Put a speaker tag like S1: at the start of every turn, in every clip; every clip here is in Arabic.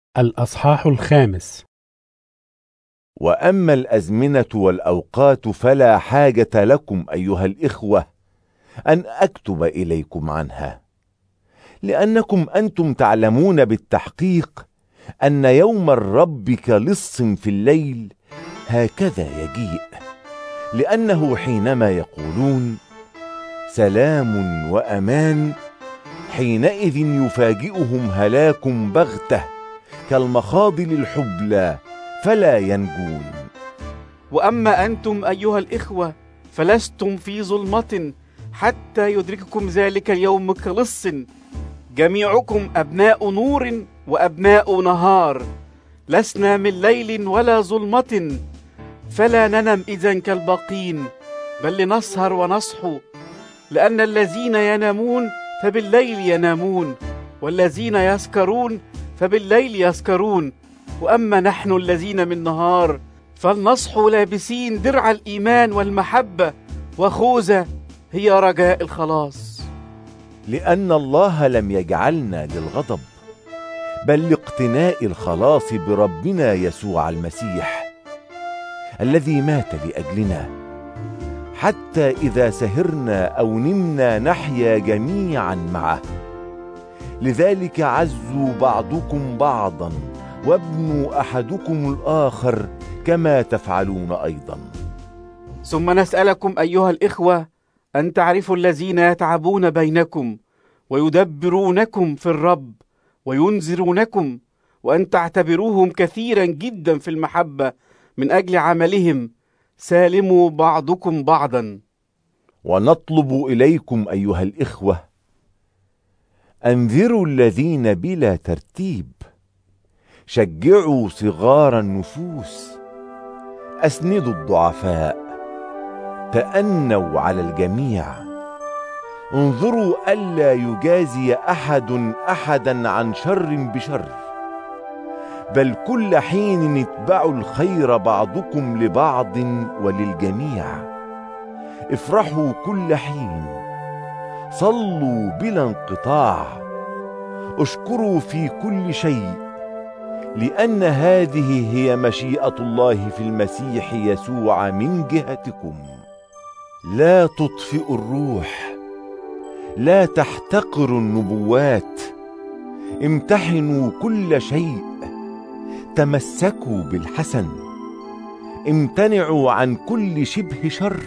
S1: الأصحاح 5.
S2: وأما الأزمنة والأوقات فلا حاجة لكم أيها الإخوة أن أكتب إليكم عنها، لأنكم أنتم تعلمون بالتحقيق أن يوم الرب كلص في الليل هكذا يجيء. لأنه حينما يقولون سلام وأمان، حينئذ يفاجئهم هلاك بغتة كالمخاضل الحبلى فلا ينجون.
S3: وأما أنتم أيها الإخوة فلستم في ظلمة حتى يدرككم ذلك اليوم كلص. جميعكم أبناء نور وأبناء نهار، لسنا من ليل ولا ظلمة. فلا ننم إذن كالباقين، بل لنسهر ونصحو، لأن الذين ينامون فبالليل ينامون، والذين يسكرون فبالليل يسكرون. وأما نحن الذين من نهار فلنصحو لابسين درع الإيمان والمحبة، وخوذة هي رجاء الخلاص.
S2: لأن الله لم يجعلنا للغضب، بل لاقتناء الخلاص بربنا يسوع المسيح الذي مات لأجلنا، حتى إذا سهرنا أو نمنا نحيا جميعا معه. لذلك عزوا بعضكم بعضا، وابنوا أحدكم الآخر كما تفعلون أيضا.
S3: ثم نسألكم أيها الإخوة أن تعرفوا الذين يتعبون بينكم ويدبرونكم في الرب وينذرونكم، وأن تعتبروهم كثيرا جدا في المحبة من أجل عملهم. سالموا بعضكم بعضا.
S2: ونطلب إليكم أيها الإخوة أنذروا الذين بلا ترتيب، شجعوا صغار النفوس، أسندوا الضعفاء، تأنوا على الجميع. انظروا ألا يجازي أحد أحدا عن شر بشر، بل كل حين اتبعوا الخير بعضكم لبعض وللجميع. افرحوا كل حين، صلوا بلا انقطاع، اشكروا في كل شيء، لأن هذه هي مشيئة الله في المسيح يسوع من جهتكم. لا تطفئوا الروح، لا تحتقروا النبوات، امتحنوا كل شيء، تمسكوا بالحسن، امتنعوا عن كل شبه شر.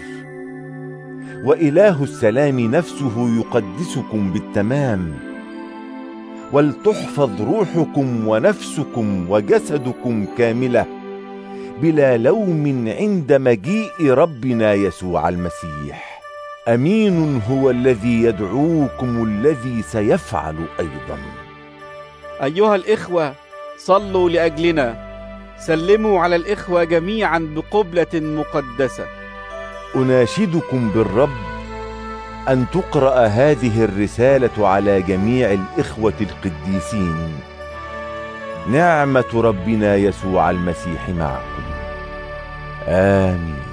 S2: وإله السلام نفسه يقدسكم بالتمام، ولتحفظ روحكم ونفسكم وجسدكم كاملة بلا لوم عند مجيء ربنا يسوع المسيح. أمين هو الذي يدعوكم الذي سيفعل أيضا.
S3: أيها الإخوة صلوا لأجلنا، سلموا على الإخوة جميعا بقبلة مقدسة.
S2: أناشدكم بالرب أن تقرأ هذه الرسالة على جميع الإخوة القديسين. نعمة ربنا يسوع المسيح معكم. آمين.